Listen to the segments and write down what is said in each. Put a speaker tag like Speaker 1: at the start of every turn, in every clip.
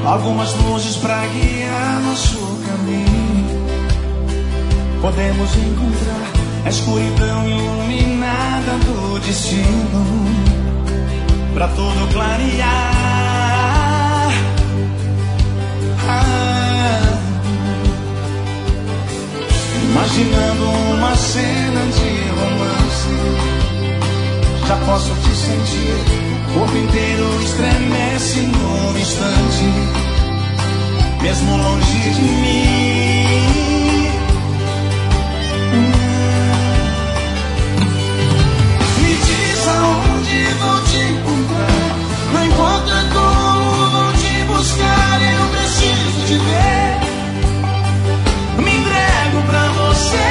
Speaker 1: algumas luzes pra guiar nosso caminho. Podemos encontrar a escuridão iluminada do destino, pra tudo clarear. Imaginando uma cena de romance, já posso te sentir, o corpo inteiro estremece num instante, mesmo longe de mim. Me diz aonde vou te encontrar, não importa como vou te buscar, eu preciso te ver. Me entrego pra você,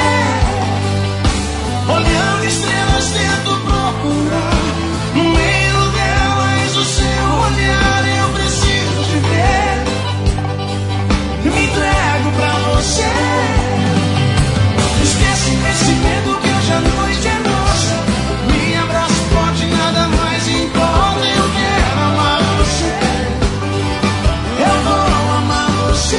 Speaker 1: olhando estrelas tento procurar, no meio delas o seu olhar, eu preciso te ver. Me entrego pra você, esquece esse medo que hoje a noite é nossa, me abraça forte, nada mais importa, eu quero amar você, eu vou amar você.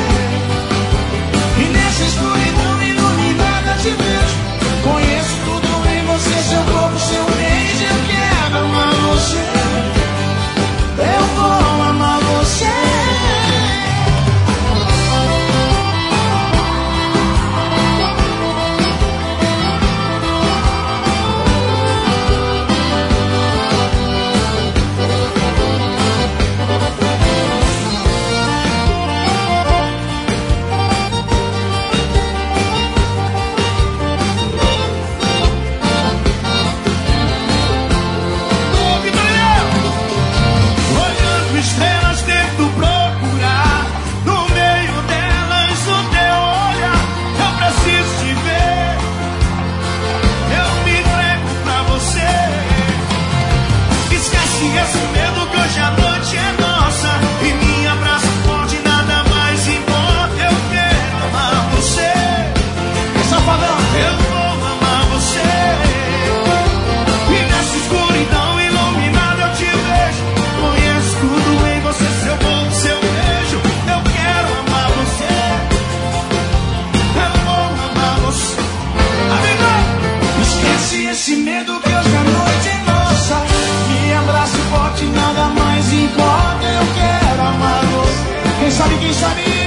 Speaker 1: Te vejo, conheço tudo em você, seu corpo, seu beijo, eu quero amar você, eu vou amar você. Esse medo que hoje a noite é nossa, me abraça forte, nada mais importa, eu quero amar você. Quem sabe, quem sabe?